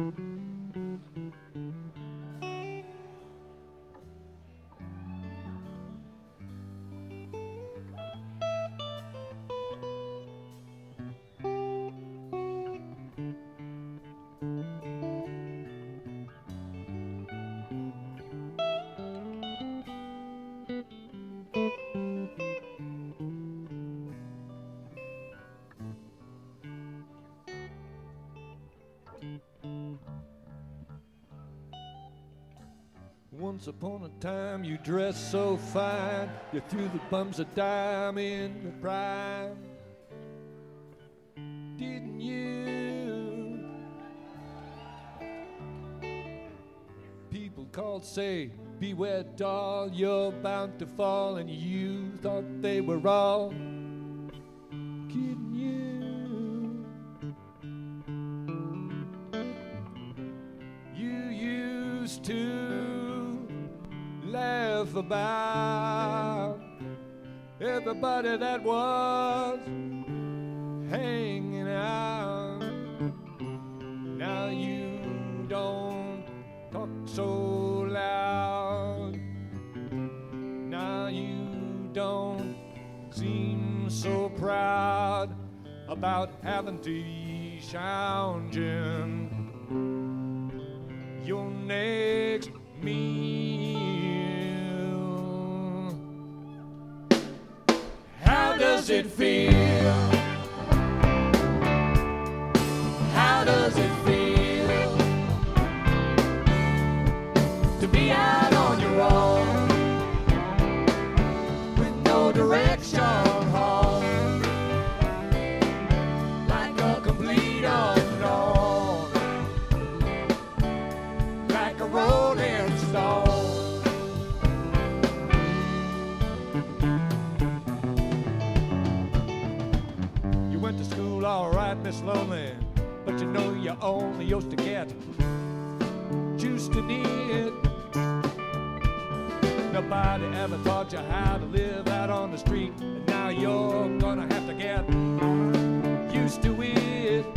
Once upon a time you dressed so fine, you threw the bums a dime in the prime. Didn't you? People called, say, beware doll, you're bound to fall, and you thought they were all kidding you. You used to laugh about everybody that was hanging out. Now you don't talk so loud. Now you don't seem so proud about having to challenging your next meal. How does it feel? How does it feel to be out on your own with no direction home, like a complete unknown, like a rolling stone? You went to school all right, Miss Lonely, but you know you only used to get juice to knit. Nobody ever taught you how to live out on the street, and now you're gonna have to get used to it.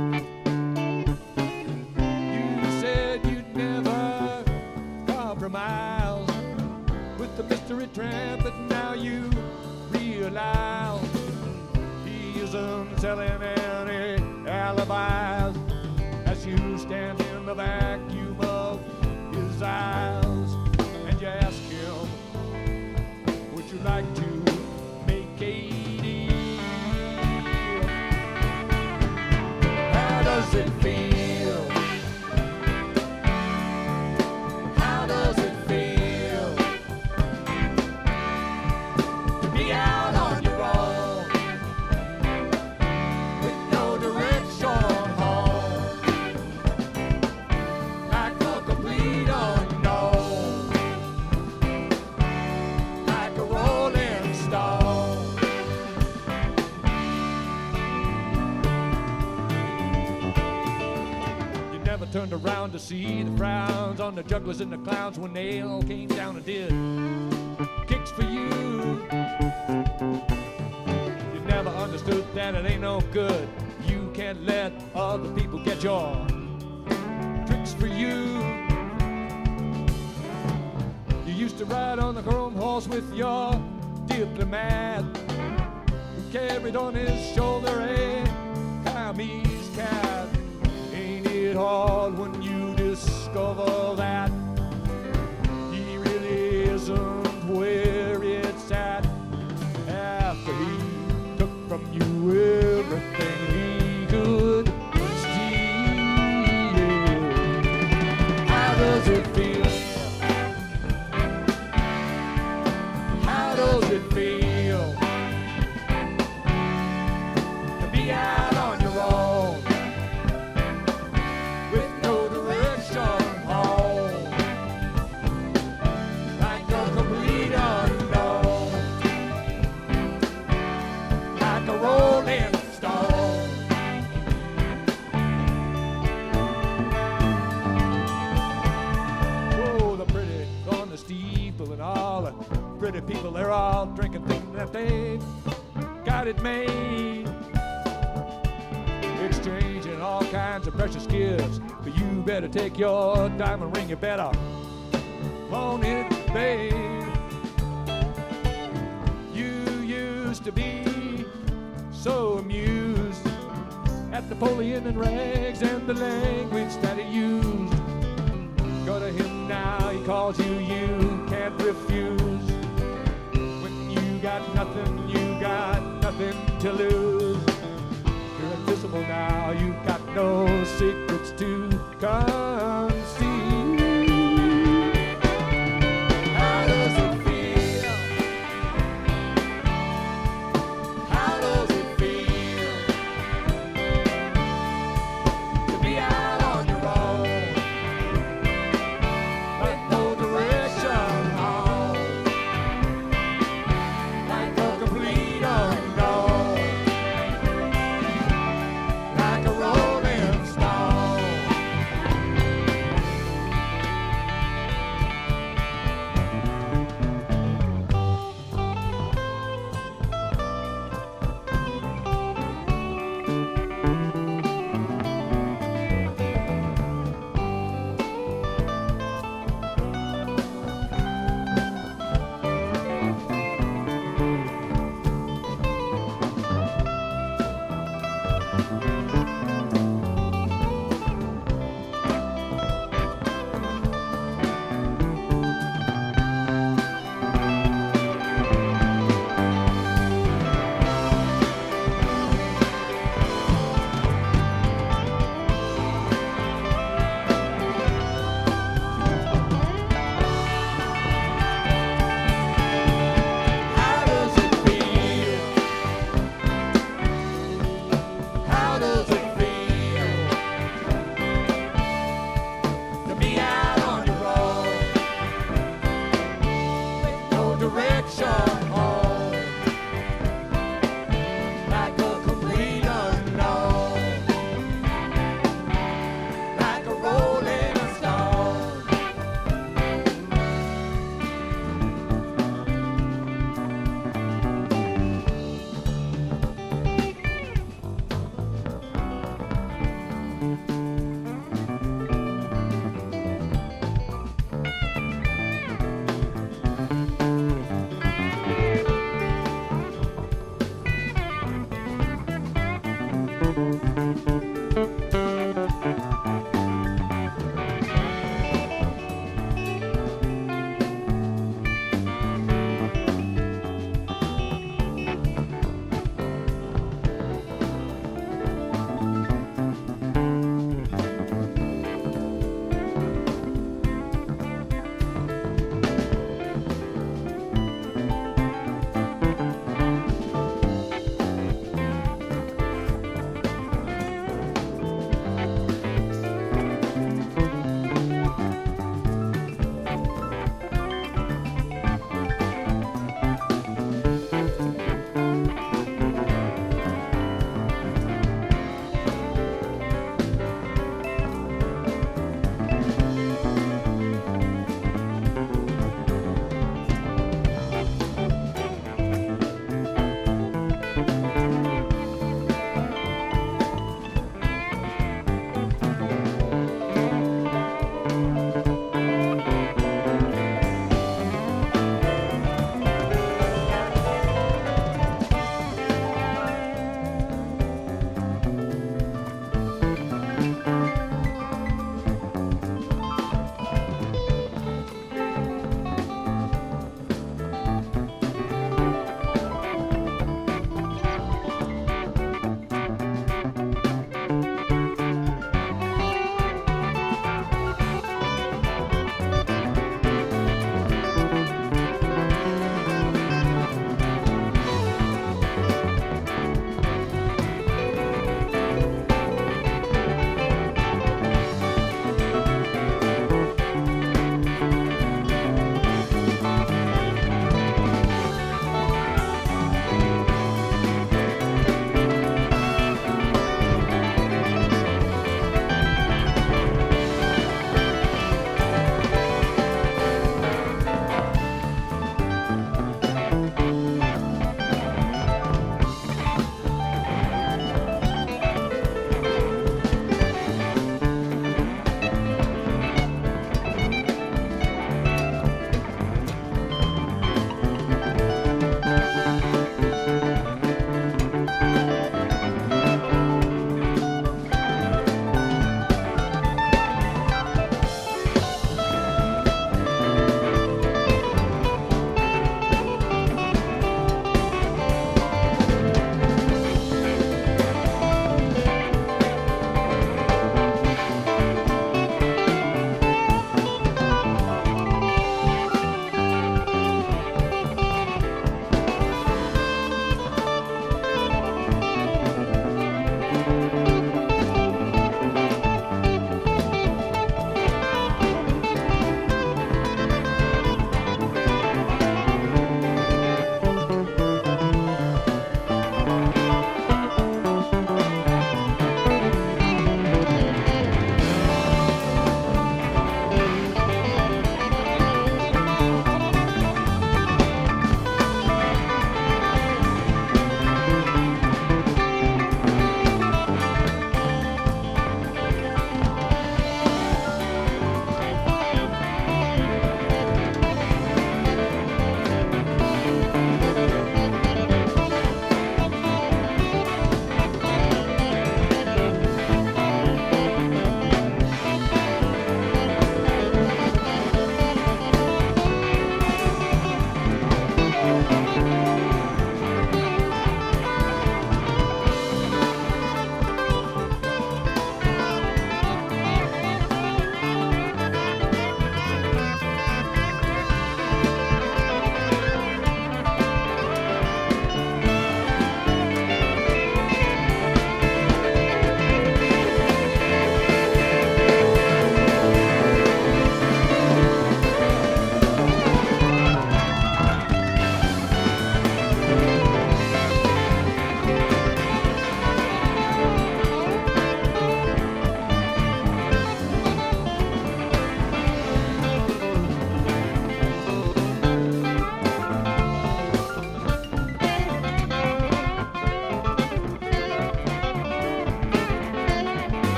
You said you'd never compromise with the mystery tramp, but now you realize he isn't selling any alibis as you stand in the vacuum of his eyes, and you ask him, would you like to make a deal? How does it feel? How does it feel to be out on your own with no direction home, like a complete unknown, like a rolling stone? You never turned around to see the frowns on the jugglers and the clowns when they all came down and did kicks for you. You never understood that it ain't no good. You can't let other people get your tricks for you. You used to ride on the chrome horse with your diplomat, who carried on his shoulder a Siamese cat. Ain't it hard when you discover that he really isn't where it's at, after he took from you everything he could steal? How does it feel? How does it feel to be out on your own with no direction home, like a complete unknown, like a rolling stone? Oh, the pretty on the steeple and all the pretty people, they're all drinking, thinking that they got it made, exchanging and all kinds of precious gifts. But you better take your diamond ring, you better pawn it, babe. You used to be so amused at Napoleon and rags and the language that he used. Go to him now, he calls you, you can't refuse. When you got nothing, you got nothing to lose. You're invisible now, you got no secrets to